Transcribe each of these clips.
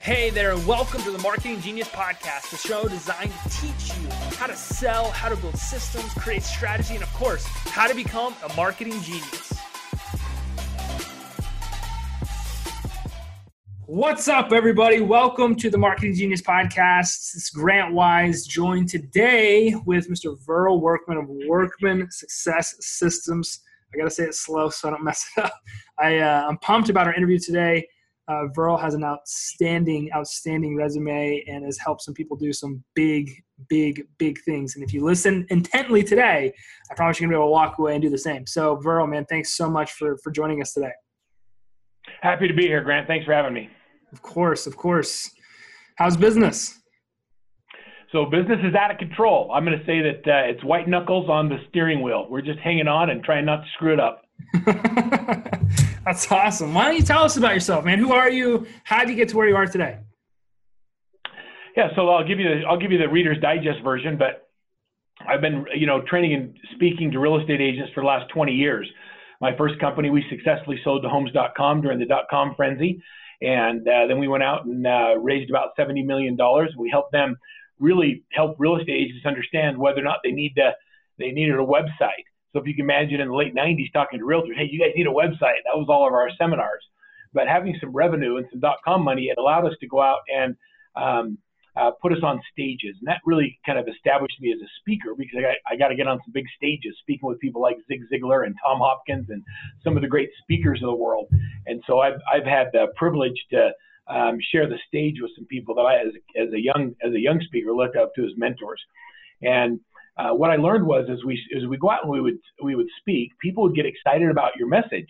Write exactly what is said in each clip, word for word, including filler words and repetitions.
Hey there, and welcome to the Marketing Genius Podcast, the show designed to teach you how to sell, how to build systems, create strategy, and of course, how to become a marketing genius. What's up, everybody? Welcome to the Marketing Genius Podcast. It's Grant Wise, joined today with Mister Verl Workman of Workman Success Systems. I got to say it slow so I don't mess it up. I, uh, I'm pumped about our interview today. Uh, Verl has an outstanding, outstanding resume and has helped some people do some big, big, big things. And if you listen intently today, I promise you're going to be able to walk away and do the same. So, Verl, man, thanks so much for, for joining us today. Happy to be here, Grant. Thanks for having me. Of course, of course. How's business? So business is out of control. I'm going to say that uh, it's white knuckles on the steering wheel. We're just hanging on and trying not to screw it up. That's awesome. Why don't you tell us about yourself, man? Who are you? How did you get to where you are today? Yeah, so I'll give you the I'll give you the Reader's Digest version, but I've been, you know, training and speaking to real estate agents for the last twenty years. My first company, we successfully sold to homes dot com during the dot-com frenzy, and uh, then we went out and uh, raised about seventy million dollars. We helped them really help real estate agents understand whether or not they need to they needed a website. So if you can imagine in the late nineties talking to realtors, hey, you guys need a website. That was all of our seminars. But having some revenue and some dot-com money, it allowed us to go out and um, uh, put us on stages. And that really kind of established me as a speaker because I got, I got to get on some big stages, speaking with people like Zig Ziglar and Tom Hopkins and some of the great speakers of the world. And so I've, I've had the privilege to um, share the stage with some people that I, as, as, a young, as a young speaker, looked up to as mentors. And Uh, what I learned was as we as we go out and we would we would speak, people would get excited about your message,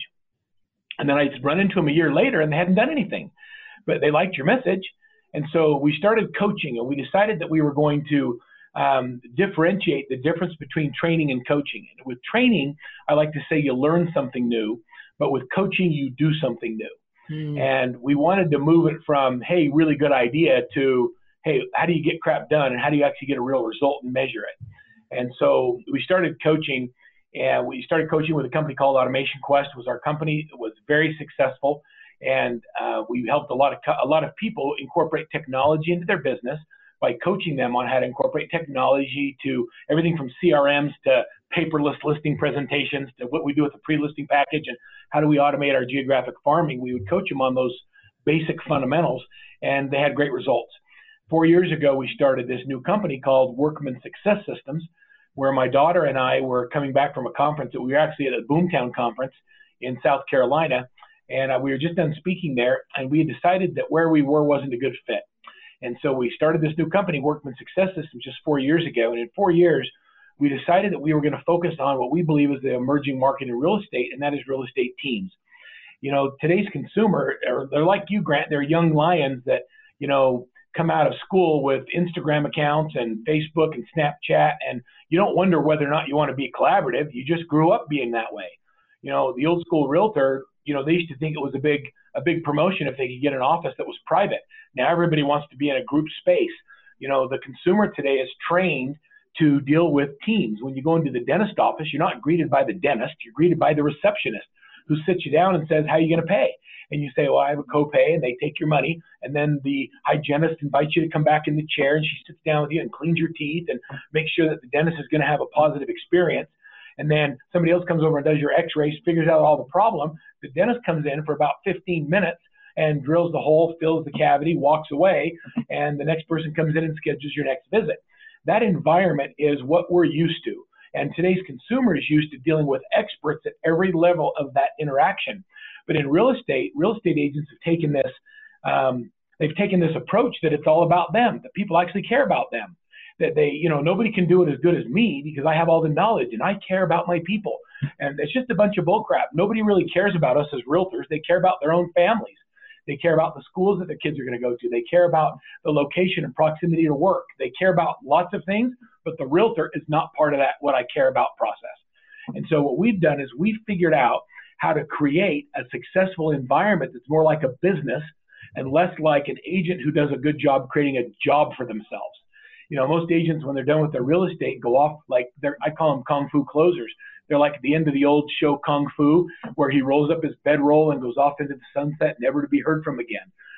and then I'd run into them a year later and they hadn't done anything, but they liked your message, and so we started coaching and we decided that we were going to um, differentiate the difference between training and coaching. And with training, I like to say you learn something new, but with coaching you do something new. Hmm. And we wanted to move it from hey, really good idea to hey, how do you get crap done and how do you actually get a real result and measure it? And so we started coaching, and we started coaching with a company called Automation Quest. Was our company. It was very successful, and uh, we helped a lot of a lot of people incorporate technology into their business by coaching them on how to incorporate technology to everything from C R Ms to paperless listing presentations to what we do with the pre-listing package and how do we automate our geographic farming. We would coach them on those basic fundamentals, and they had great results. Four years ago, we started this new company called Workman Success Systems, where my daughter and I were coming back from a conference that we were actually at a Boomtown conference in South Carolina. And uh, we were just done speaking there, and we had decided that where we were wasn't a good fit. And so we started this new company, Workman Success Systems, just four years ago. And in four years, we decided that we were going to focus on what we believe is the emerging market in real estate, and that is real estate teams. You know, today's consumer, they're like you, Grant, they're young lions that, you know, come out of school with Instagram accounts and Facebook and Snapchat, and you don't wonder whether or not you want to be collaborative. You just grew up being that way. You know, the old school realtor, you know, they used to think it was a big, a big promotion if they could get an office that was private. Now everybody wants to be in a group space. You know, the consumer today is trained to deal with teams. When you go into the dentist office, you're not greeted by the dentist, you're greeted by the receptionist who sits you down and says, how are you going to pay? And you say, well, I have a copay, and they take your money. And then the hygienist invites you to come back in the chair, and she sits down with you and cleans your teeth and makes sure that the dentist is going to have a positive experience. And then somebody else comes over and does your x-rays, figures out all the problem. The dentist comes in for about fifteen minutes and drills the hole, fills the cavity, walks away, and the next person comes in and schedules your next visit. That environment is what we're used to. And today's consumer is used to dealing with experts at every level of that interaction. But in real estate, real estate agents have taken this, um, they've taken this approach that it's all about them, that people actually care about them, that they, you know, nobody can do it as good as me because I have all the knowledge and I care about my people. And it's just a bunch of bullcrap. Nobody really cares about us as realtors. They care about their own families. They care about the schools that their kids are going to go to. They care about the location and proximity to work. They care about lots of things, but the realtor is not part of that what I care about process. And so what we've done is we've figured out how to create a successful environment that's more like a business and less like an agent who does a good job creating a job for themselves. You know, most agents, when they're done with their real estate, go off like they're, I call them Kung Fu closers. They're like at the end of the old show Kung Fu, where he rolls up his bedroll and goes off into the sunset, never to be heard from again.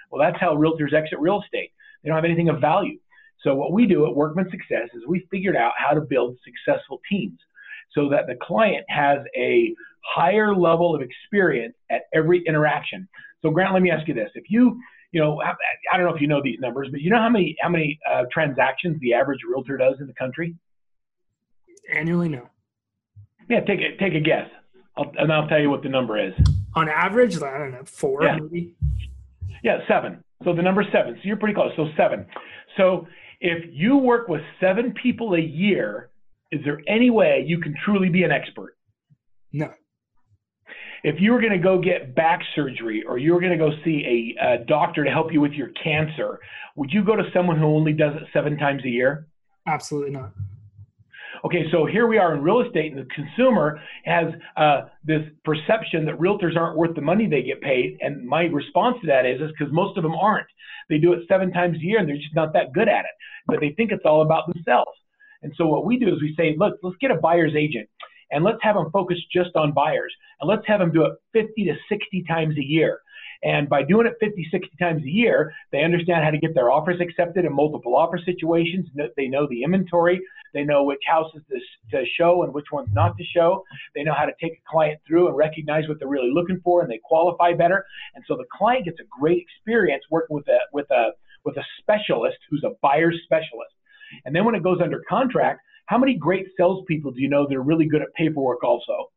Well, that's how realtors exit real estate. They don't have anything of value. So what we do at Workman Success is we figured out how to build successful teams so that the client has a higher level of experience at every interaction. So Grant, let me ask you this. If you, you know, I, I don't know if you know these numbers, but you know how many, how many uh, transactions the average realtor does in the country? Annually, no. Yeah, take a, take a guess. I'll, and I'll tell you what the number is. On average, I don't know, four yeah. maybe? Yeah, seven. So the number's seven. So you're pretty close. So seven. So if you work with seven people a year, is there any way you can truly be an expert? No. If you were going to go get back surgery or you were going to go see a, a doctor to help you with your cancer, would you go to someone who only does it seven times a year? Absolutely not. Okay, so here we are in real estate, and the consumer has uh, this perception that realtors aren't worth the money they get paid. And my response to that is, is because most of them aren't. They do it seven times a year, and they're just not that good at it. But they think it's all about themselves. And so what we do is we say, look, let's get a buyer's agent, and let's have them focus just on buyers. And let's have them do it fifty to sixty times a year. And by doing it fifty, sixty times a year, they understand how to get their offers accepted in multiple offer situations. They know the inventory. They know which houses to show and which ones not to show. They know how to take a client through and recognize what they're really looking for, and they qualify better. And so the client gets a great experience working with a, with a, with a specialist who's a buyer's specialist. And then when it goes under contract, how many great salespeople do you know that are really good at paperwork also?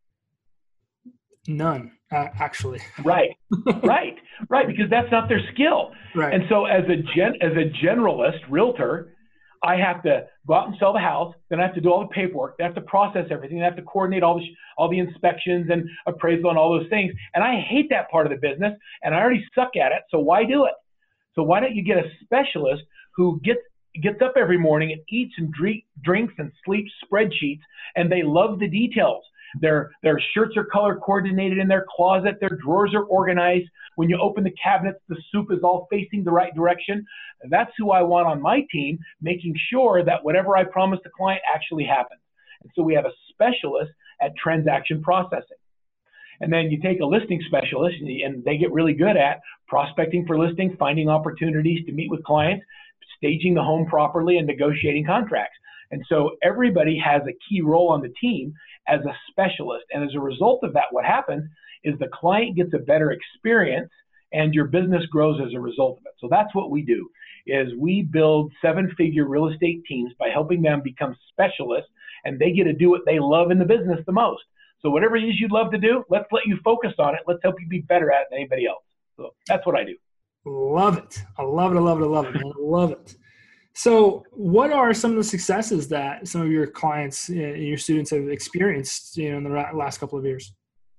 None, uh, actually. Right, right, right, because that's not their skill. Right. And so as a gen, as a generalist realtor, I have to go out and sell the house, then I have to do all the paperwork, then I have to process everything, I have to coordinate all the all the inspections and appraisal and all those things. And I hate that part of the business, and I already suck at it, so why do it? So why don't you get a specialist who gets gets up every morning and eats and drink, drinks and sleeps spreadsheets, and they love the details. Their, their shirts are color coordinated in their closet. Their drawers are organized. When you open the cabinets, the soup is all facing the right direction. That's who I want on my team, making sure that whatever I promise the client actually happens. And so we have a specialist at transaction processing. And then you take a listing specialist, and they get really good at prospecting for listings, finding opportunities to meet with clients, staging the home properly, and negotiating contracts. And so everybody has a key role on the team as a specialist. And as a result of that, what happens is the client gets a better experience and your business grows as a result of it. So that's what we do, is we build seven-figure real estate teams by helping them become specialists, and they get to do what they love in the business the most. So whatever it is you'd love to do, let's let you focus on it. Let's help you be better at it than anybody else. So that's what I do. Love it. I love it. I love it. I love it, man. I love it. So what are some of the successes that some of your clients and your students have experienced, you know, in the last couple of years?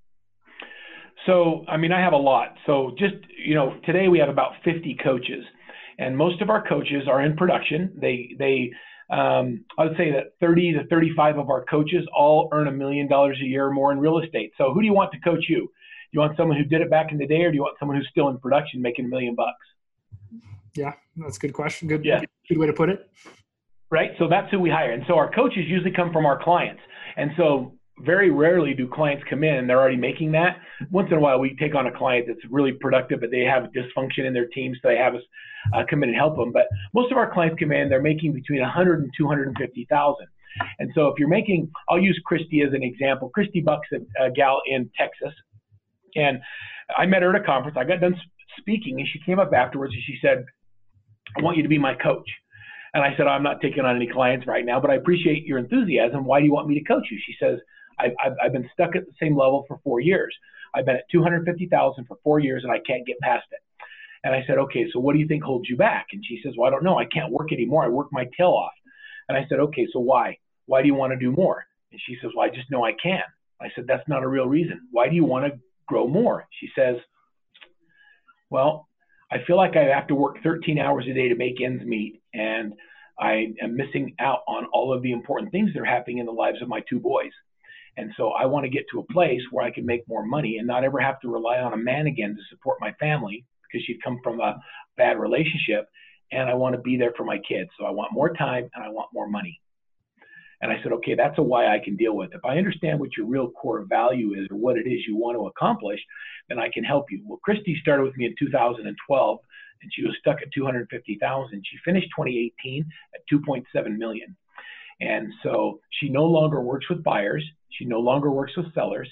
So, I mean, I have a lot. So just, you know, today we have about fifty coaches, and most of our coaches are in production. They, they, um, I would say that thirty to thirty-five of our coaches all earn a million dollars a year or more in real estate. So who do you want to coach you? Do you want someone who did it back in the day, or do you want someone who's still in production making a million bucks? Yeah, that's a good question. Good, yeah. good way to put it. Right. So that's who we hire. And so our coaches usually come from our clients. And so very rarely do clients come in and they're already making that. Once in a while, we take on a client that's really productive, but they have dysfunction in their team, so they have us uh, come in and help them. But most of our clients come in, they're making between one hundred and two hundred fifty thousand. And so if you're making, I'll use Christy as an example. Christy Buck's a, a gal in Texas. And I met her at a conference. I got done speaking, and she came up afterwards and she said, I want you to be my coach. And I said, I'm not taking on any clients right now, but I appreciate your enthusiasm. Why do you want me to coach you? She says, I've, I've, I've been stuck at the same level for four years. I've been at two hundred fifty thousand for four years and I can't get past it. And I said, okay, so what do you think holds you back? And she says, well, I don't know. I can't work anymore. I work my tail off. And I said, okay, so why? Why do you want to do more? And she says, well, I just know I can. I said, that's not a real reason. Why do you want to grow more? She says, well, I feel like I have to work thirteen hours a day to make ends meet, and I am missing out on all of the important things that are happening in the lives of my two boys. And so I want to get to a place where I can make more money and not ever have to rely on a man again to support my family, because she'd come from a bad relationship, and I want to be there for my kids. So I want more time and I want more money. And I said, okay, that's a why I can deal with. If I understand what your real core value is or what it is you want to accomplish, then I can help you. Well, Christy started with me in two thousand twelve, and she was stuck at two hundred fifty thousand. She finished twenty eighteen at two point seven million. And so she no longer works with buyers. She no longer works with sellers.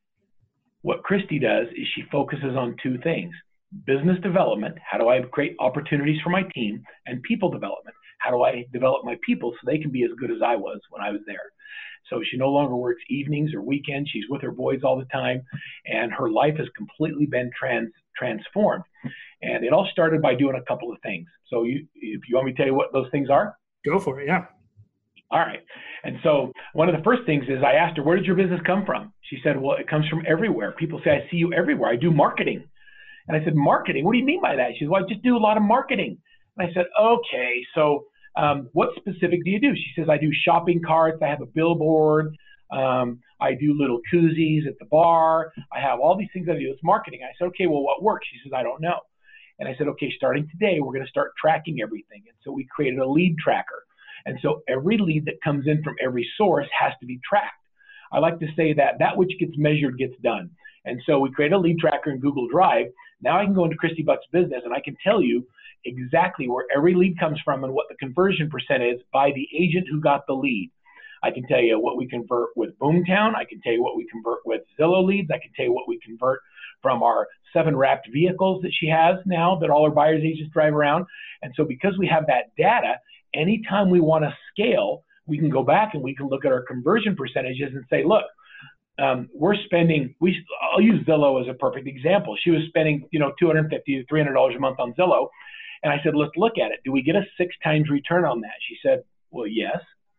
What Christy does is she focuses on two things: business development. How do I create opportunities for my team? And people development. How do I develop my people so they can be as good as I was when I was there? So she no longer works evenings or weekends. She's with her boys all the time, and her life has completely been trans transformed. And it all started by doing a couple of things. So you, if you want me to tell you what those things are? Go for it, yeah. All right. And so one of the first things is I asked her, where did your business come from? She said, well, it comes from everywhere. People say, I see you everywhere. I do marketing. And I said, marketing? What do you mean by that? She said, well, I just do a lot of marketing. And I said, okay, so um, what specific do you do? She says, I do shopping carts. I have a billboard. Um, I do little koozies at the bar. I have all these things I do. It's marketing. I said, okay, well, what works? She says, I don't know. And I said, okay, starting today, we're going to start tracking everything. And so we created a lead tracker. And so every lead that comes in from every source has to be tracked. I like to say that that which gets measured gets done. And so we create a lead tracker in Google Drive. Now I can go into Christy Buck's business and I can tell you exactly where every lead comes from and what the conversion percent is by the agent who got the lead. I can tell you what we convert with Boomtown. I can tell you what we convert with Zillow leads. I can tell you what we convert from our seven wrapped vehicles that she has now that all our buyers agents drive around. And so because we have that data, anytime we want to scale, we can go back and we can look at our conversion percentages and say, look, um, we're spending, we, I'll use Zillow as a perfect example. She was spending, you know, two hundred fifty to three hundred dollars a month on Zillow. And I said, let's look at it. Do we get a six times return on that? She said, well, yes.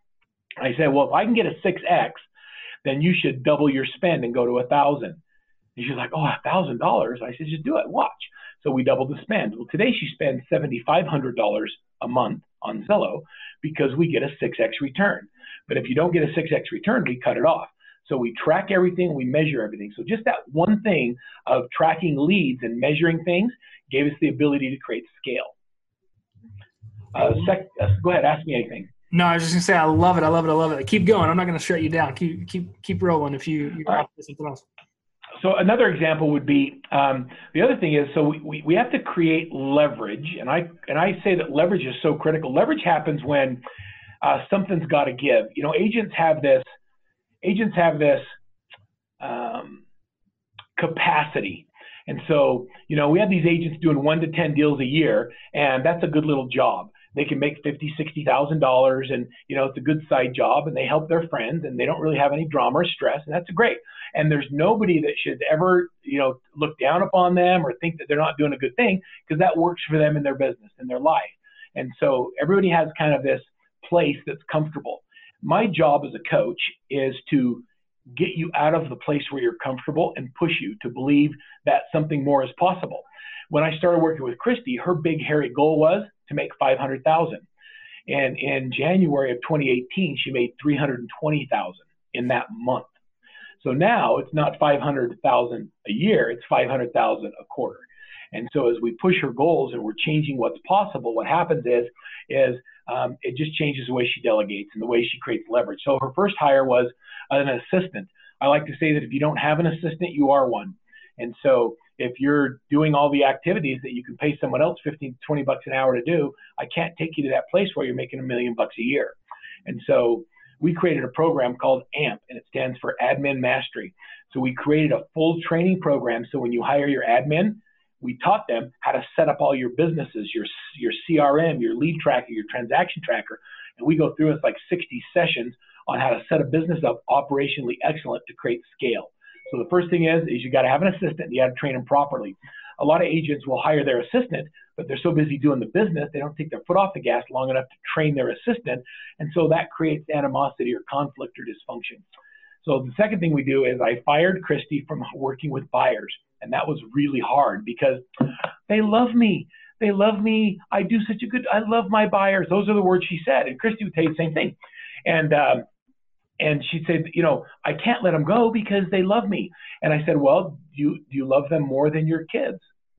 I said, well, if I can get a six X, then you should double your spend and go to a thousand. And she's like, oh, a thousand dollars. I said, just do it, watch. So we doubled the spend. Well, today she spends seven thousand five hundred dollars a month on Zillow because we get a six X return. But if you don't get a six X return, we cut it off. So we track everything, we measure everything. So just that one thing of tracking leads and measuring things gave us the ability to create scale. Uh, sec uh, go ahead, ask me anything. No, I was just gonna say I love it, I love it, I love it. Keep going. I'm not gonna shut you down. Keep keep keep rolling if you you want to say something else. So another example would be, um, the other thing is, so we, we, we have to create leverage. And I, and I say that leverage is so critical. Leverage happens when uh, something's got to give. You know, agents have this, agents have this um, capacity. And so, you know, we have these agents doing one to ten deals a year, and that's a good little job. They can make fifty, sixty thousand dollars, and you know it's a good side job, and they help their friends, and they don't really have any drama or stress, and that's great. And there's nobody that should ever, you know, look down upon them or think that they're not doing a good thing, because that works for them in their business, in their life. And so everybody has kind of this place that's comfortable. My job as a coach is to get you out of the place where you're comfortable and push you to believe that something more is possible. When I started working with Christy, her big hairy goal was to make five hundred thousand. And in January of twenty eighteen, she made three hundred twenty thousand in that month. So now it's not five hundred thousand a year, it's five hundred thousand a quarter. And so as we push her goals and we're changing what's possible, what happens is, is um, it just changes the way she delegates and the way she creates leverage. So her first hire was an assistant. I like to say that if you don't have an assistant, you are one. And so if you're doing all the activities that you can pay someone else fifteen, twenty bucks an hour to do, I can't take you to that place where you're making a million bucks a year. And so we created a program called A M P, and it stands for Admin Mastery. So we created a full training program. So when you hire your admin, we taught them how to set up all your businesses, your, your C R M, your lead tracker, your transaction tracker. And we go through it's like sixty sessions on how to set a business up operationally excellent to create scale. So the first thing is, is you got to have an assistant and you got to train them properly. A lot of agents will hire their assistant, but they're so busy doing the business, they don't take their foot off the gas long enough to train their assistant. And so that creates animosity or conflict or dysfunction. So the second thing we do is I fired Christy from working with buyers. And that was really hard because they love me. They love me. I do such a good, I love my buyers. Those are the words she said. And Christy would tell you the same thing. And, um, And she'd say, you know, I can't let them go because they love me. And I said, well, do you, do you love them more than your kids?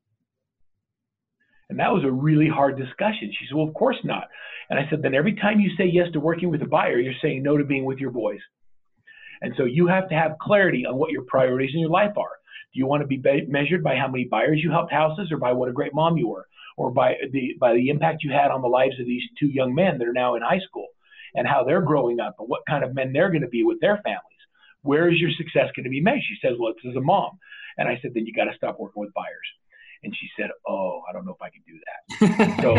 And that was a really hard discussion. She said, well, of course not. And I said, then every time you say yes to working with a buyer, you're saying no to being with your boys. And so you have to have clarity on what your priorities in your life are. Do you want to be measured by how many buyers you helped houses or by what a great mom you were? or by the by the impact you had on the lives of these two young men that are now in high school and how they're growing up and what kind of men they're going to be with their families. Where is your success going to be measured? She says, well, it's as a mom. And I said, then you got to stop working with buyers. And she said, oh, I don't know if I can do that. So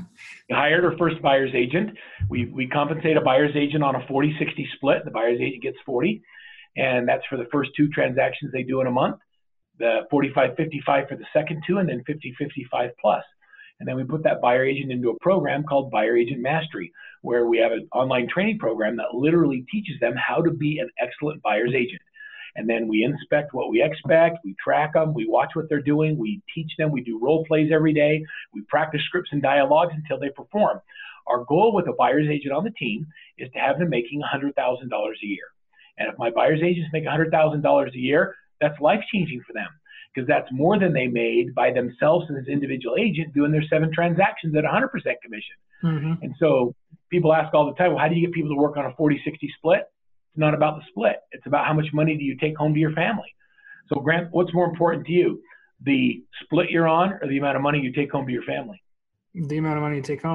we hired her first buyer's agent. We we compensate a buyer's agent on a forty sixty split. The buyer's agent gets forty, and that's for the first two transactions they do in a month. The forty-five fifty-five for the second two, and then fifty fifty-five plus. And then we put that buyer agent into a program called Buyer Agent Mastery, where we have an online training program that literally teaches them how to be an excellent buyer's agent. And then we inspect what we expect, we track them, we watch what they're doing, we teach them, we do role plays every day, we practice scripts and dialogues until they perform. Our goal with a buyer's agent on the team is to have them making one hundred thousand dollars a year. And if my buyer's agents make one hundred thousand dollars a year, that's life-changing for them, because that's more than they made by themselves as an individual agent doing their seven transactions at one hundred percent commission. Mm-hmm. And so people ask all the time, well, how do you get people to work on a forty sixty split? It's not about the split. It's about how much money do you take home to your family. So Grant, what's more important to you, the split you're on or the amount of money you take home to your family? The amount of money you take home.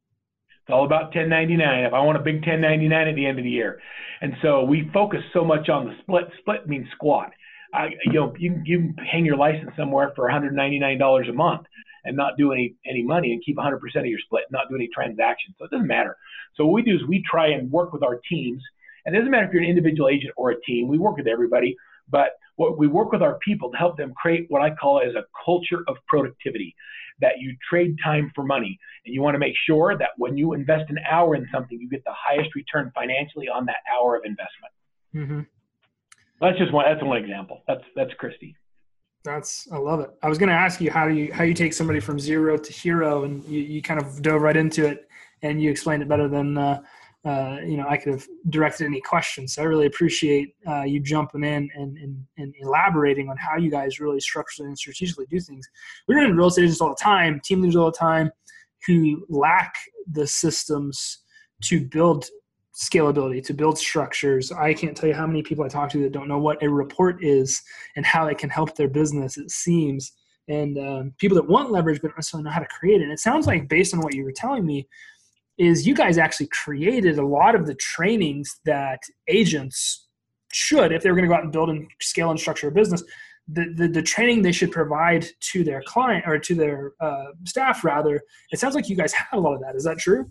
It's all about ten ninety-nine. If I want a big ten ninety-nine at the end of the year. And so we focus so much on the split. Split means squat. I, you know, you, you can hang your license somewhere for one hundred ninety-nine dollars a month and not do any, any money and keep one hundred percent of your split, not do any transactions. So it doesn't matter. So what we do is we try and work with our teams. And it doesn't matter if you're an individual agent or a team. We work with everybody. But what we work with our people to help them create what I call as a culture of productivity, that you trade time for money. And you want to make sure that when you invest an hour in something, you get the highest return financially on that hour of investment. Mm-hmm. That's just one. That's one example. That's that's Christy. That's I love it. I was going to ask you how do you how you take somebody from zero to hero, and you, you kind of dove right into it, and you explained it better than uh, uh, you know I could have directed any questions. So I really appreciate uh, you jumping in and, and and elaborating on how you guys really structurally and strategically do things. We run into real estate agents all the time, team leaders all the time, who lack the systems to build scalability, to build structures. I can't tell you how many people I talk to that don't know what a report is and how it can help their business, it seems. And um, people that want leverage but don't necessarily know how to create it. And it sounds like, based on what you were telling me, is you guys actually created a lot of the trainings that agents should, if they were going to go out and build and scale and structure a business, the, the, the training they should provide to their client or to their uh, staff, rather. It sounds like you guys have a lot of that. Is that true?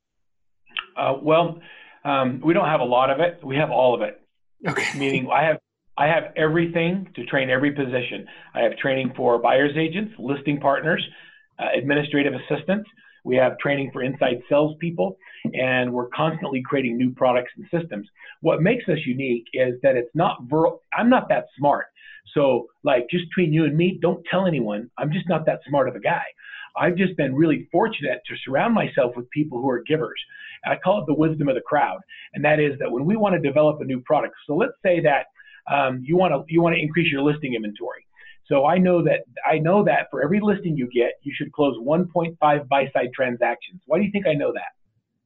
Uh, well, Um, we don't have a lot of it. We have all of it. Okay. Meaning I have I have everything to train every position. I have training for buyer's agents, listing partners, uh, administrative assistants. We have training for inside salespeople, and we're constantly creating new products and systems. What makes us unique is that it's not ver- I'm not that smart. So, like, just between you and me, don't tell anyone. I'm just not that smart of a guy. I've just been really fortunate to surround myself with people who are givers. I call it the wisdom of the crowd. And that is that when we want to develop a new product, so let's say that um, you want to you want to increase your listing inventory. So I know that I know that for every listing you get, you should close one point five buy-side transactions. Why do you think I know that?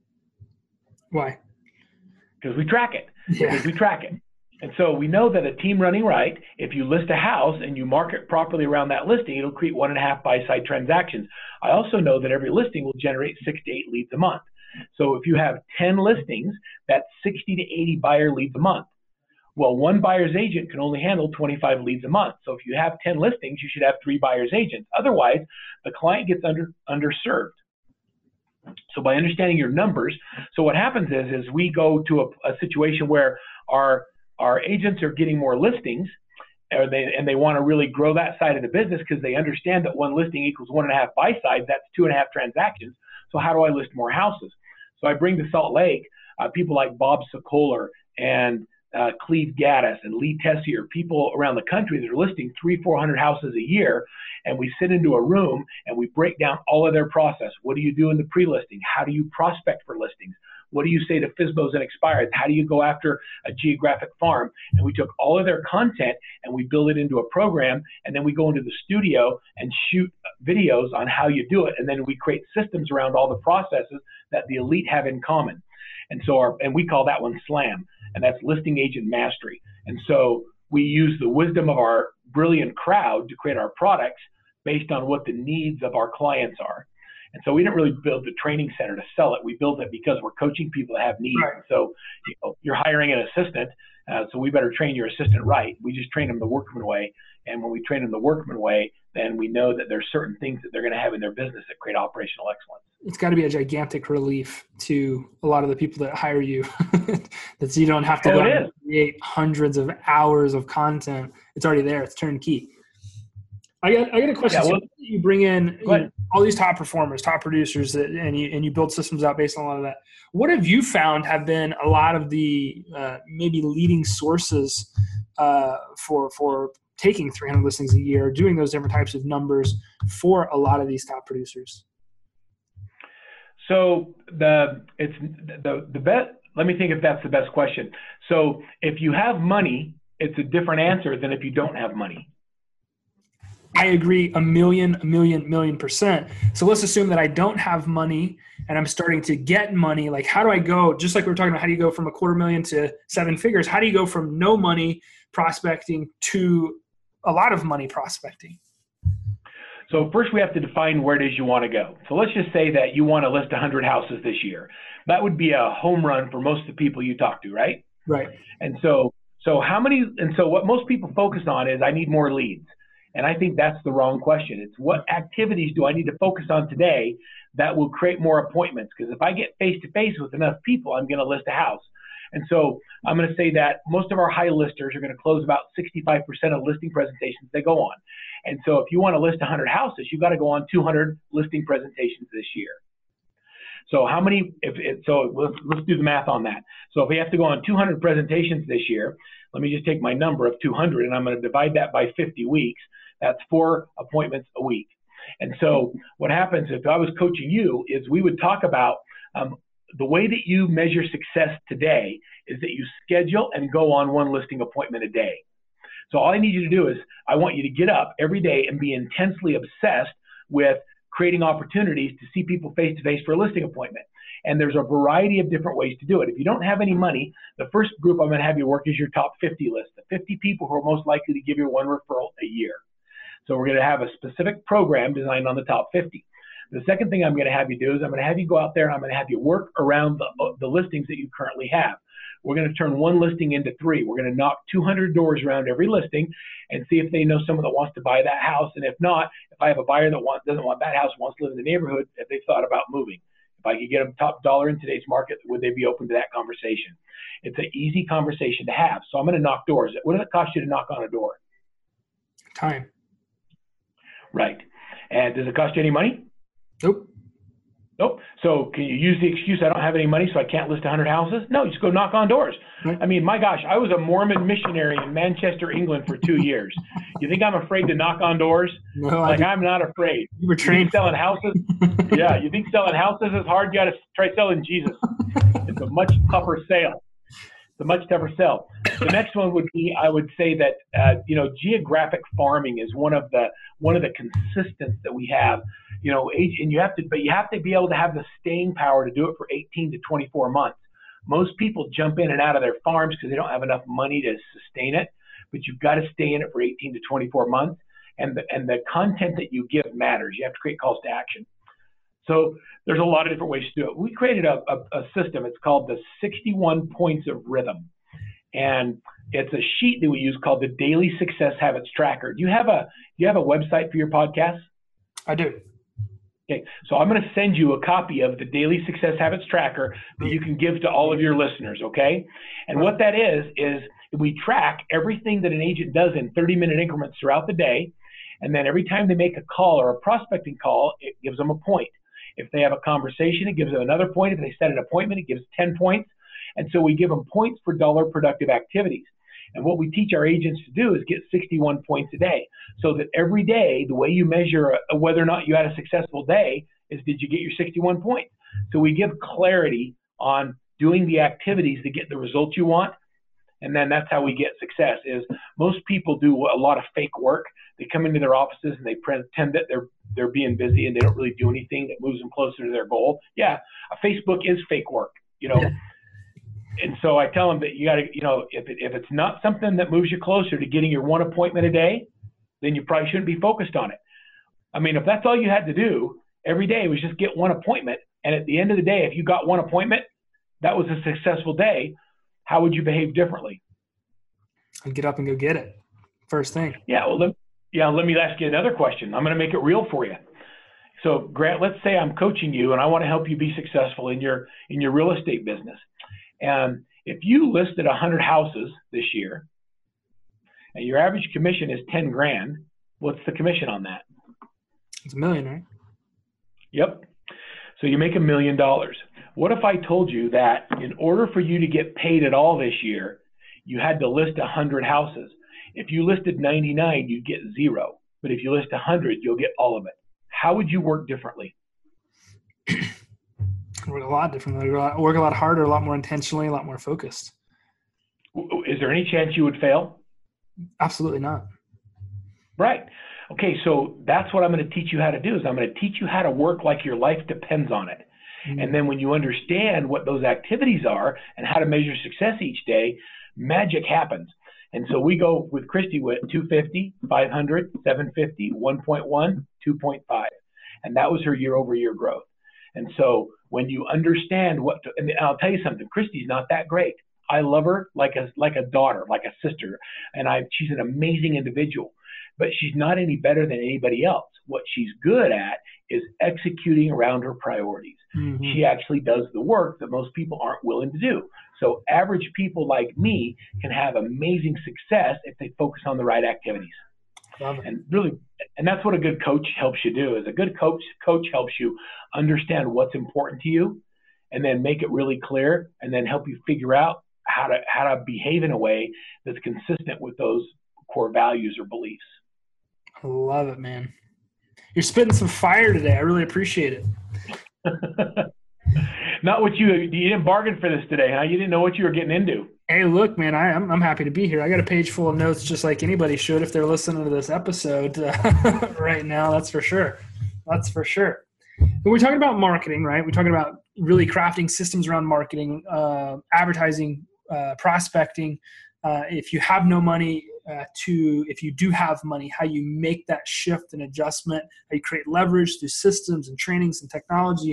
Why? Because we track it. Yeah. Because we track it. And so we know that a team running right, if you list a house and you market properly around that listing, it'll create one and a half buy-side transactions. I also know that every listing will generate six to eight leads a month. So if you have ten listings, that's sixty to eighty buyer leads a month. Well, one buyer's agent can only handle twenty-five leads a month. So if you have ten listings, you should have three buyer's agents. Otherwise, the client gets under underserved. So by understanding your numbers, so what happens is, is we go to a, a situation where our Our agents are getting more listings, or they, and they want to really grow that side of the business because they understand that one listing equals one and a half buy side. That's two and a half transactions. So how do I list more houses? So I bring to Salt Lake uh, people like Bob Sokoler and uh, Cleve Gaddis and Lee Tessier, people around the country that are listing three, four hundred houses a year. And we sit into a room and we break down all of their process. What do you do in the pre-listing? How do you prospect for listings? What do you say to F S B Os and expireds? How do you go after a geographic farm? And we took all of their content and we build it into a program, and then we go into the studio and shoot videos on how you do it. And then we create systems around all the processes that the elite have in common. And so our, and we call that one SLAM, and that's Listing Agent Mastery. And so we use the wisdom of our brilliant crowd to create our products based on what the needs of our clients are. And so we didn't really build the training center to sell it. We built it because we're coaching people that have needs. Right. So you know, you're hiring an assistant, uh, so we better train your assistant right. We just train them the Workman way. And when we train them the Workman way, then we know that there's certain things that they're going to have in their business that create operational excellence. It's got to be a gigantic relief to a lot of the people that hire you that you don't have to oh, go it and is. create hundreds of hours of content. It's already there. It's turnkey. I got I got a question. Yeah, well, so you bring in go ahead. you know, all these top performers, top producers, that, and you and you build systems out based on a lot of that. What have you found have been a lot of the uh, maybe leading sources uh, for for taking three hundred listings a year, doing those different types of numbers for a lot of these top producers? So the it's the the best. Let me think if that's the best question. So if you have money, it's a different answer than if you don't have money. I agree a million, a million, million percent. So let's assume that I don't have money and I'm starting to get money. Like, how do I go, just like we were talking about, how do you go from a quarter million to seven figures? How do you go from no money prospecting to a lot of money prospecting? So first we have to define where it is you want to go. So let's just say that you want to list one hundred houses this year. That would be a home run for most of the people you talk to, right? Right. And so, so how many, and so what most people focus on is I need more leads. And I think that's the wrong question. It's what activities do I need to focus on today that will create more appointments? Because if I get face-to-face with enough people, I'm going to list a house. And so I'm going to say that most of our high listers are going to close about sixty-five percent of listing presentations they go on. And so if you want to list one hundred houses, you've got to go on two hundred listing presentations this year. So how many, if it, so let's, let's do the math on that. So if we have to go on two hundred presentations this year, let me just take my number of two hundred and I'm going to divide that by fifty weeks. That's four appointments a week. And so what happens if I was coaching you is we would talk about um, the way that you measure success today is that you schedule and go on one listing appointment a day. So all I need you to do is I want you to get up every day and be intensely obsessed with creating opportunities to see people face-to-face for a listing appointment. And there's a variety of different ways to do it. If you don't have any money, the first group I'm going to have you work is your top fifty list, the fifty people who are most likely to give you one referral a year. So we're going to have a specific program designed on the top fifty. The second thing I'm going to have you do is I'm going to have you go out there and I'm going to have you work around the, the listings that you currently have. We're going to turn one listing into three. We're going to knock two hundred doors around every listing and see if they know someone that wants to buy that house. And if not, if I have a buyer that wants, doesn't want that house, wants to live in the neighborhood, if they've thought about moving. If I could get them top dollar in today's market, would they be open to that conversation? It's an easy conversation to have. So I'm going to knock doors. What does it cost you to knock on a door? Time. Right. And does it cost you any money? Nope. Nope. So can you use the excuse, I don't have any money, so I can't list one hundred houses? No, just go knock on doors. Right. I mean, my gosh, I was a Mormon missionary in Manchester, England for two years. You think I'm afraid to knock on doors? No, like, I I'm not afraid. You were trained. You think selling houses? Yeah, you think selling houses is hard? You got to try selling Jesus. It's a much tougher sale. It's a much tougher sell. The next one would be, I would say that, uh, you know, geographic farming is one of the one of the consistents that we have. You know, and you have to, but you have to be able to have the staying power to do it for eighteen to twenty-four months. Most people jump in and out of their farms because they don't have enough money to sustain it, but you've got to stay in it for eighteen to twenty-four months. And the, and the content that you give matters. You have to create calls to action. So there's a lot of different ways to do it. We created a, a, a system. It's called the sixty-one Points of Rhythm. And it's a sheet that we use called the Daily Success Habits Tracker. Do you have a, do you have a website for your podcast? I do. Okay, so I'm going to send you a copy of the Daily Success Habits Tracker that you can give to all of your listeners, okay? And what that is, is we track everything that an agent does in thirty minute increments throughout the day. And then every time they make a call or a prospecting call, it gives them a point. If they have a conversation, it gives them another point. If they set an appointment, it gives ten points. And so we give them points for dollar productive activities. And what we teach our agents to do is get sixty-one points a day, so that every day, the way you measure whether or not you had a successful day is, did you get your sixty-one points? So we give clarity on doing the activities to get the results you want. And then that's how we get success. Is most people do a lot of fake work. They come into their offices and they pretend that they're they're being busy and they don't really do anything that moves them closer to their goal. Yeah, a Facebook is fake work, you know. And so I tell them that you got to, you know, if it, if it's not something that moves you closer to getting your one appointment a day, then you probably shouldn't be focused on it. I mean, if that's all you had to do every day was just get one appointment, and at the end of the day, if you got one appointment, that was a successful day, how would you behave differently? I'd get up and go get it first thing. Yeah, well, let, yeah, let me ask you another question. I'm going to make it real for you. So, Grant, let's say I'm coaching you, and I want to help you be successful in your in your real estate business. And if you listed one hundred houses this year, and your average commission is ten grand, what's the commission on that? It's a million, right? Yep. So you make a million dollars. What if I told you that in order for you to get paid at all this year, you had to list one hundred houses? If you listed ninety-nine, you'd get zero. But if you list one hundred, you'll get all of it. How would you work differently? Work a lot differently. Work a lot harder, a lot more intentionally, a lot more focused. Is there any chance you would fail? Absolutely not. Right. Okay, so that's what I'm going to teach you how to do is I'm going to teach you how to work like your life depends on it. Mm-hmm. And then when you understand what those activities are and how to measure success each day, magic happens. And so we go with Christy with two fifty, five hundred, seven fifty, one point one, two point five. And that was her year over year growth. And so when you understand what, to, and I'll tell you something, Christy's not that great. I love her like a, like a daughter, like a sister. And I, she's an amazing individual, but she's not any better than anybody else. What she's good at is executing around her priorities. Mm-hmm. She actually does the work that most people aren't willing to do. So average people like me can have amazing success if they focus on the right activities. Love it. And really, and that's what a good coach helps you do. Is a good coach coach helps you understand what's important to you, and then make it really clear, and then help you figure out how to how to behave in a way that's consistent with those core values or beliefs. I love it, man. You're spitting some fire today. I really appreciate it. Not what you you didn't bargain for this today, huh? You didn't know what you were getting into. Hey, look, man, I, I'm I'm happy to be here. I got a page full of notes, just like anybody should if they're listening to this episode uh, right now. That's for sure. That's for sure. But we're talking about marketing, right? We're talking about really crafting systems around marketing, uh, advertising, uh, prospecting. Uh, if you have no money, uh, to if you do have money, how you make that shift and adjustment, how you create leverage through systems and trainings and technology.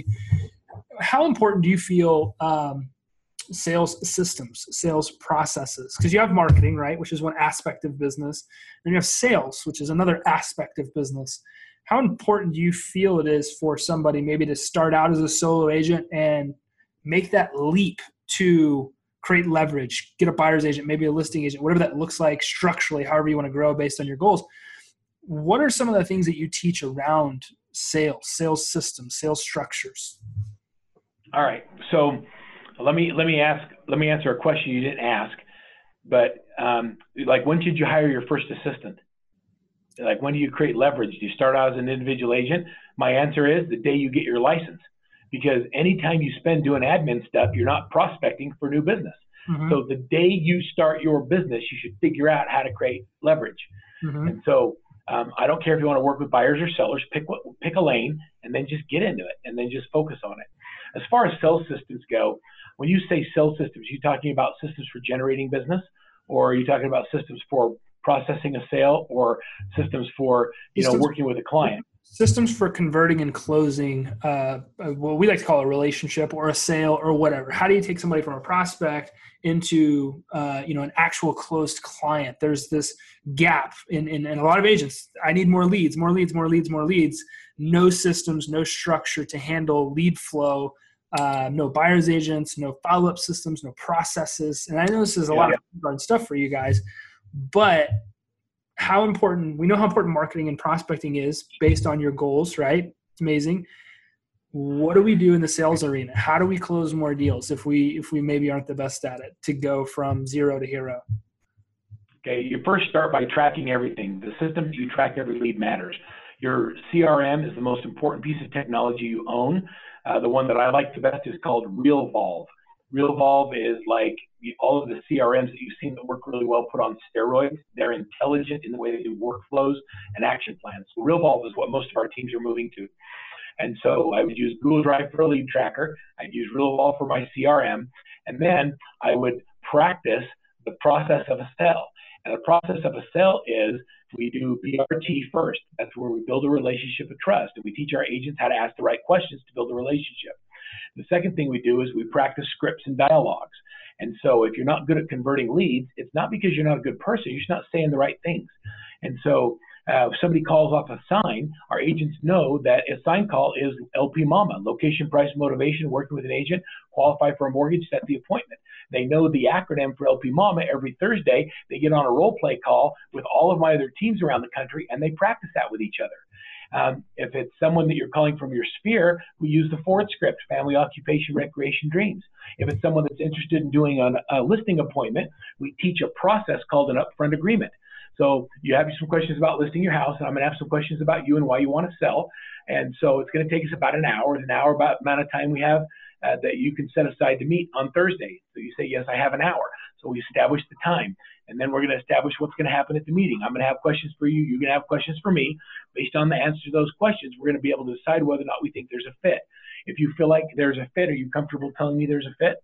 How important do you feel um, sales systems, sales processes? Because you have marketing, right, which is one aspect of business. Then you have sales, which is another aspect of business. How important do you feel it is for somebody maybe to start out as a solo agent and make that leap to create leverage, get a buyer's agent, maybe a listing agent, whatever that looks like structurally, however you want to grow based on your goals? What are some of the things that you teach around sales, sales systems, sales structures? All right. So let me let me ask let me answer a question you didn't ask. But um, like, when did you hire your first assistant? Like, when do you create leverage? Do you start out as an individual agent? My answer is the day you get your license, because anytime you spend doing admin stuff, you're not prospecting for new business. Mm-hmm. So the day you start your business, you should figure out how to create leverage. Mm-hmm. And so um, I don't care if you want to work with buyers or sellers, pick what, pick a lane and then just get into it and then just focus on it. As far as sales systems go, when you say sales systems, are you talking about systems for generating business, or are you talking about systems for processing a sale, or systems for, you systems, know, working with a client? Systems for converting and closing uh, what we like to call a relationship or a sale or whatever. How do you take somebody from a prospect into uh, you know, an actual closed client? There's this gap in, in, in a lot of agents. I need more leads, more leads, more leads, more leads. No systems, no structure to handle lead flow. Uh, no buyer's agents, no follow-up systems, no processes. And I know this is a yeah, lot yeah. of stuff for you guys, but how important, we know how important marketing and prospecting is based on your goals, right? It's amazing. What do we do in the sales arena? How do we close more deals if we, if we maybe aren't the best at it to go from zero to hero? Okay. You first start by tracking everything. The system that you track every lead matters. Your C R M is the most important piece of technology you own. Uh, the one that I like the best is called RealVolve. RealVolve is like all of the C R Ms that you've seen that work really well put on steroids. They're intelligent in the way they do workflows and action plans. So RealVolve is what most of our teams are moving to. And so I would use Google Drive for a lead tracker. I'd use RealVolve for my C R M. And then I would practice the process of a sale. And the process of a sale is We do B R T first. That's where we build a relationship of trust, and we teach our agents how to ask the right questions to build a relationship. The second thing we do is we practice scripts and dialogues. And so if you're not good at converting leads, it's not because you're not a good person, you're just not saying the right things. And so uh, if somebody calls off a sign, our agents know that a sign call is L P MAMA, location, price, motivation, working with an agent, qualify for a mortgage, set the appointment. They know the acronym for L P MAMA. Every Thursday, they get on a role play call with all of my other teams around the country, and they practice that with each other. Um, if it's someone that you're calling from your sphere, we use the Ford script, family, occupation, recreation, dreams. If it's someone that's interested in doing an, a listing appointment, we teach a process called an upfront agreement. So you have some questions about listing your house, and I'm going to have some questions about you and why you want to sell. And so it's going to take us about an hour, an hour about the amount of time we have uh, that you can set aside to meet on Thursday. So you say, yes, I have an hour. So we establish the time. And then we're going to establish what's going to happen at the meeting. I'm going to have questions for you. You're going to have questions for me. Based on the answer to those questions, we're going to be able to decide whether or not we think there's a fit. If you feel like there's a fit, are you comfortable telling me there's a fit?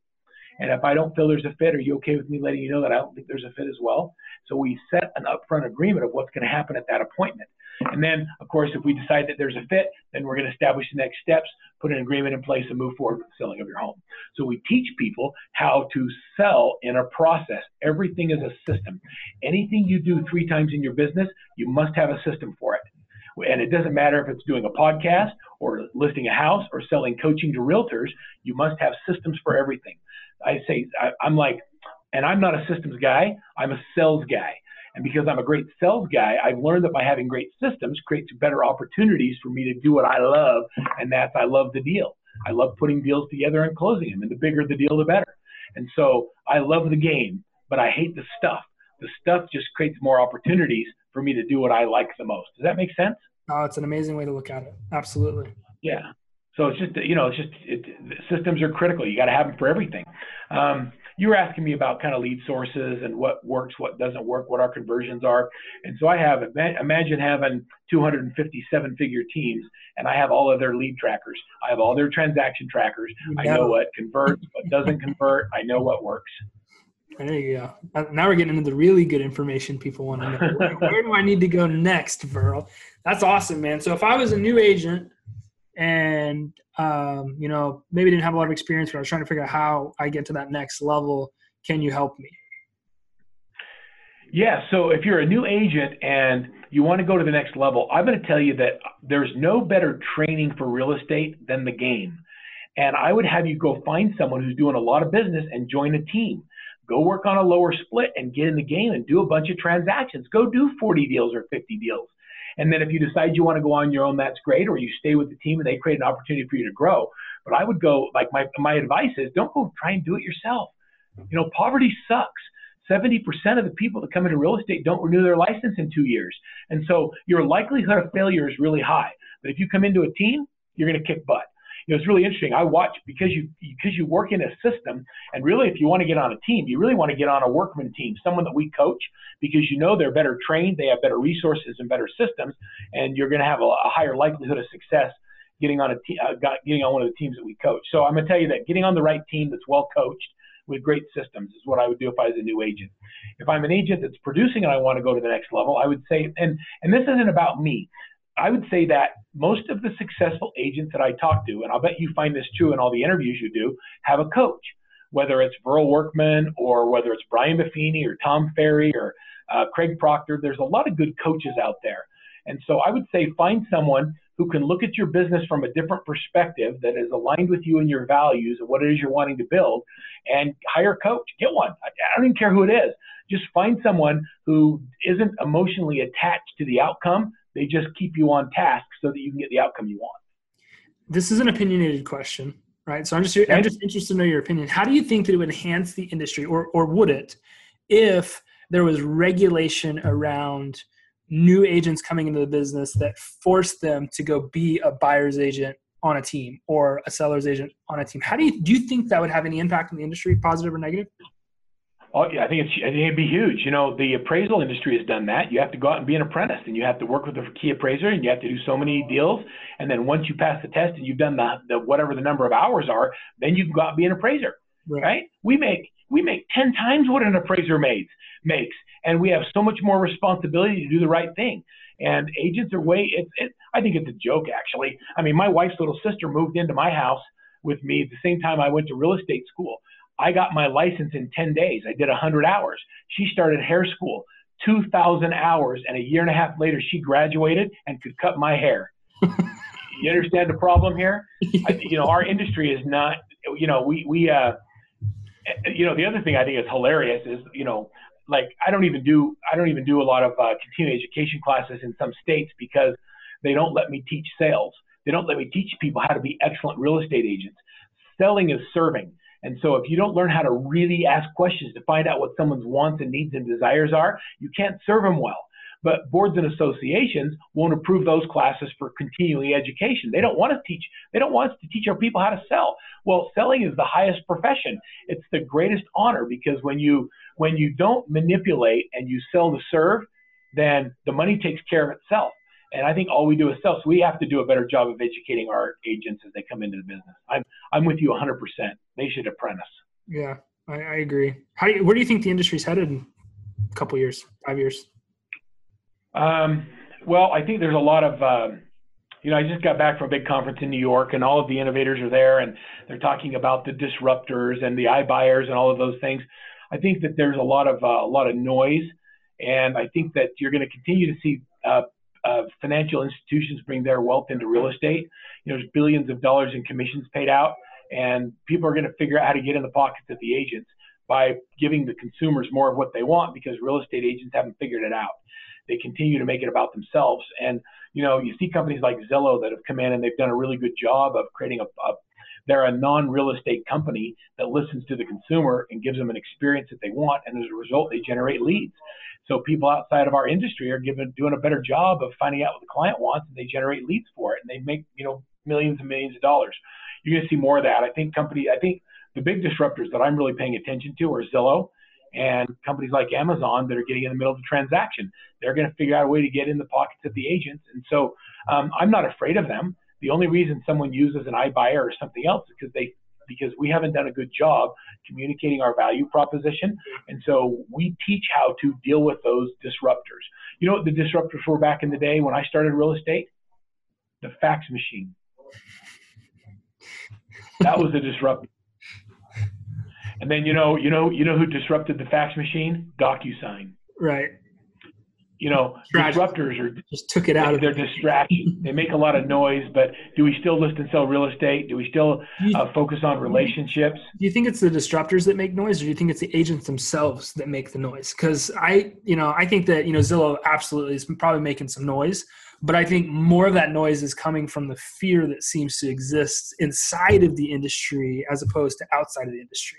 And if I don't feel there's a fit, are you okay with me letting you know that I don't think there's a fit as well? So we set an upfront agreement of what's going to happen at that appointment. And then, of course, if we decide that there's a fit, then we're going to establish the next steps, put an agreement in place, and move forward with the selling of your home. So we teach people how to sell in a process. Everything is a system. Anything you do three times in your business, you must have a system for it. And it doesn't matter if it's doing a podcast or listing a house or selling coaching to realtors, you must have systems for everything. I say, I, I'm like, and I'm not a systems guy, I'm a sales guy. And because I'm a great sales guy, I've learned that by having great systems creates better opportunities for me to do what I love, and that's I love the deal. I love putting deals together and closing them, and the bigger the deal, the better. And so I love the game, but I hate the stuff. The stuff just creates more opportunities for me to do what I like the most. Does that make sense? Oh, it's an amazing way to look at it. Absolutely. Yeah. So it's just, you know, it's just, it, systems are critical. You got to have them for everything. Um, you were asking me about kind of lead sources and what works, what doesn't work, what our conversions are. And so I have, imagine having two hundred fifty seven-figure teams, and I have all of their lead trackers. I have all their transaction trackers. I know what converts, what doesn't convert. I know what works. There you go. Now we're getting into the really good information people want to know. Where, where do I need to go next, Verl? That's awesome, man. So if I was a new agent and, um, you know, maybe didn't have a lot of experience, but I was trying to figure out how I get to that next level, can you help me? Yeah. So if you're a new agent and you want to go to the next level, I'm going to tell you that there's no better training for real estate than the game. And I would have you go find someone who's doing a lot of business and join a team. Go work on a lower split and get in the game and do a bunch of transactions. Go do forty deals or fifty deals. And then if you decide you want to go on your own, that's great. Or you stay with the team and they create an opportunity for you to grow. But I would go, like my, my advice is, don't go try and do it yourself. You know, poverty sucks. seventy percent of the people that come into real estate don't renew their license in two years. And so your likelihood of failure is really high. But if you come into a team, you're going to kick butt. You know, it's really interesting. I watch because you because you work in a system, and really, if you want to get on a team, you really want to get on a workman team, someone that we coach, because you know they're better trained, they have better resources and better systems, and you're going to have a, a higher likelihood of success getting on a te- uh, getting on one of the teams that we coach. So I'm going to tell you that getting on the right team that's well coached with great systems is what I would do if I was a new agent. If I'm an agent that's producing and I want to go to the next level, I would say, and and this isn't about me. I would say that most of the successful agents that I talk to, and I'll bet you find this true in all the interviews you do, have a coach, whether it's Verl Workman or whether it's Brian Buffini or Tom Ferry or uh, Craig Proctor. There's a lot of good coaches out there. And so I would say find someone who can look at your business from a different perspective that is aligned with you and your values and what it is you're wanting to build, and hire a coach. Get one. I don't even care who it is. Just find someone who isn't emotionally attached to the outcome. They just keep you on task so that you can get the outcome you want. This is an opinionated question, right? So I'm just I'm just interested to know your opinion. How do you think that it would enhance the industry, or or would it, if there was regulation around new agents coming into the business that forced them to go be a buyer's agent on a team or a seller's agent on a team? How do you do you think that would have any impact on the industry, positive or negative? Oh, yeah, I think it's, I think it'd be huge. You know, the appraisal industry has done that. You have to go out and be an apprentice, and you have to work with a key appraiser, and you have to do so many deals. And then once you pass the test and you've done the, the whatever the number of hours are, then you can go out and be an appraiser. right? right? We make we make ten times what an appraiser makes makes, and we have so much more responsibility to do the right thing. And agents are way. It, it, I think it's a joke, actually. I mean, my wife's little sister moved into my house with me at the same time I went to real estate school. I got my license in ten days. I did one hundred hours. She started hair school, two thousand hours, and a year and a half later, she graduated and could cut my hair. You understand the problem here? I, you know, our industry is not, you know, we, we, uh, you know, the other thing I think is hilarious is, you know, like I don't even do, I don't even do a lot of uh, continuing education classes in some states because they don't let me teach sales. They don't let me teach people how to be excellent real estate agents. Selling is serving. And so if you don't learn how to really ask questions to find out what someone's wants and needs and desires are, you can't serve them well. But boards and associations won't approve those classes for continuing education. They don't want to teach. They don't want us to teach our people how to sell. Well, selling is the highest profession. It's the greatest honor because when you when you don't manipulate and you sell to serve, then the money takes care of itself. And I think all we do is sell. So we have to do a better job of educating our agents as they come into the business. I'm I'm with you one hundred percent. They should apprentice. Yeah, I, I agree. How do you, where do you think the industry's headed in a couple years, five years? Um, well, I think there's a lot of, um, you know, I just got back from a big conference in New York, and all of the innovators are there, and they're talking about the disruptors and the iBuyers and all of those things. I think that there's a lot of uh, a lot of noise, and I think that you're going to continue to see uh, uh, financial institutions bring their wealth into real estate. You know, there's billions of dollars in commissions paid out, and people are going to figure out how to get in the pockets of the agents by giving the consumers more of what they want because real estate agents haven't figured it out. They continue to make it about themselves. And, you know, you see companies like Zillow that have come in and they've done a really good job of creating a, a they're a non-real estate company that listens to the consumer and gives them an experience that they want. And as a result, they generate leads. So people outside of our industry are given, doing a better job of finding out what the client wants, and they generate leads for it. And they make, you know, millions and millions of dollars. You're going to see more of that. I think company, I think the big disruptors that I'm really paying attention to are Zillow and companies like Amazon that are getting in the middle of the transaction. They're going to figure out a way to get in the pockets of the agents. And so um, I'm not afraid of them. The only reason someone uses an iBuyer or something else is because they because we haven't done a good job communicating our value proposition. And so we teach how to deal with those disruptors. You know what the disruptors were back in the day when I started real estate? The fax machine. That was a disruptor. And then, you know, you know, you know who disrupted the fax machine? DocuSign. Right. You know, Tragic. Disruptors are just took it out they, of they're distraction. They make a lot of noise, but do we still list and sell real estate? Do we still uh, focus on relationships? Do you think it's the disruptors that make noise, or do you think it's the agents themselves that make the noise? Because I, you know, I think that, you know, Zillow absolutely is probably making some noise, but I think more of that noise is coming from the fear that seems to exist inside of the industry as opposed to outside of the industry.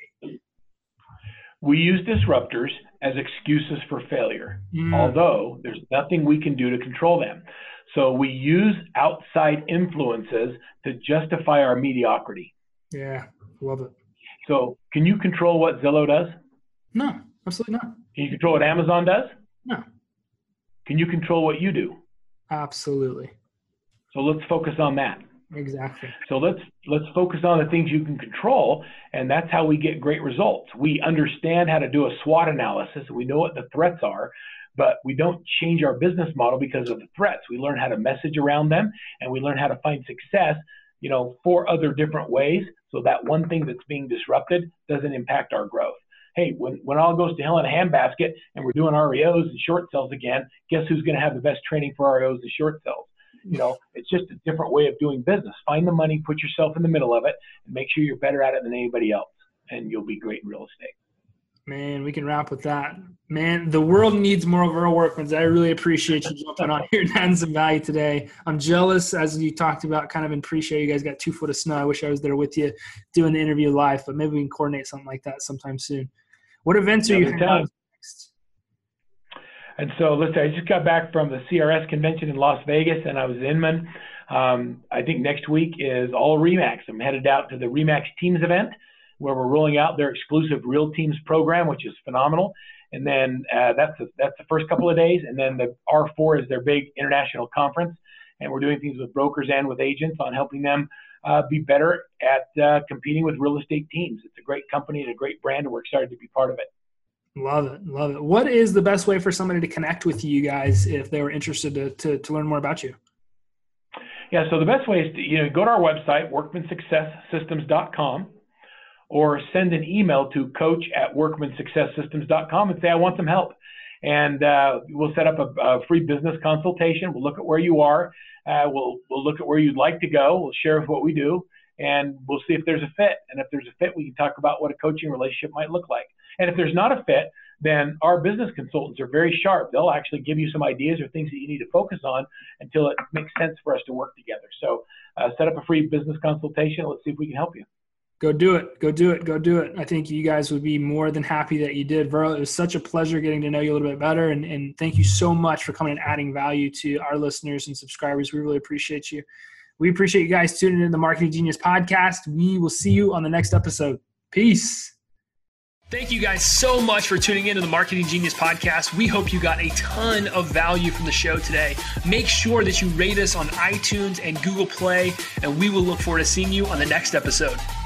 We use disruptors as excuses for failure, mm. although there's nothing we can do to control them. So we use outside influences to justify our mediocrity. Yeah, love it. So can you control what Zillow does? No, absolutely not. Can you control what Amazon does? No. Can you control what you do? Absolutely. So let's focus on that. Exactly. So let's let's focus on the things you can control, and that's how we get great results. We understand how to do a SWOT analysis. We know what the threats are, but we don't change our business model because of the threats. We learn how to message around them, and we learn how to find success, you know, four other different ways, so that one thing that's being disrupted doesn't impact our growth. Hey, when, when all goes to hell in a handbasket and we're doing R E Os and short sales again, guess who's going to have the best training for R E Os and short sales? You know, it's just a different way of doing business. Find the money, put yourself in the middle of it, and make sure you're better at it than anybody else, and you'll be great in real estate. Man, we can wrap with that. Man, the world needs more of Earl Workmans. I really appreciate you jumping on here and adding some value today. I'm jealous, as you talked about, kind of appreciate you guys got two foot of snow. I wish I was there with you doing the interview live, but maybe we can coordinate something like that sometime soon. What events are you having next? And so, listen, I just got back from the C R S convention in Las Vegas, and I was in Inman. Um, I think next week is all RE/MAX. I'm headed out to the RE/MAX Teams event, where we're rolling out their exclusive Real Teams program, which is phenomenal. And then uh, that's the, that's the first couple of days. And then the R four is their big international conference, and we're doing things with brokers and with agents on helping them uh, be better at uh, competing with real estate teams. It's a great company and a great brand, and we're excited to be part of it. Love it. Love it. What is the best way for somebody to connect with you guys if they were interested to, to, to learn more about you? Yeah, so the best way is to, you know, go to our website, workman success systems dot com, or send an email to coach at workman success systems dot com and say, I want some help. And uh, we'll set up a, a free business consultation. We'll look at where you are. Uh, we'll, we'll look at where you'd like to go. We'll share what we do, and we'll see if there's a fit. And if there's a fit, we can talk about what a coaching relationship might look like. And if there's not a fit, then our business consultants are very sharp. They'll actually give you some ideas or things that you need to focus on until it makes sense for us to work together. So uh, set up a free business consultation. Let's see if we can help you. Go do it. Go do it. Go do it. I think you guys would be more than happy that you did. Verl, it was such a pleasure getting to know you a little bit better. And, and thank you so much for coming and adding value to our listeners and subscribers. We really appreciate you. We appreciate you guys tuning in to the Marketing Genius podcast. We will see you on the next episode. Peace. Thank you guys so much for tuning into the Marketing Genius podcast. We hope you got a ton of value from the show today. Make sure that you rate us on iTunes and Google Play, and we will look forward to seeing you on the next episode.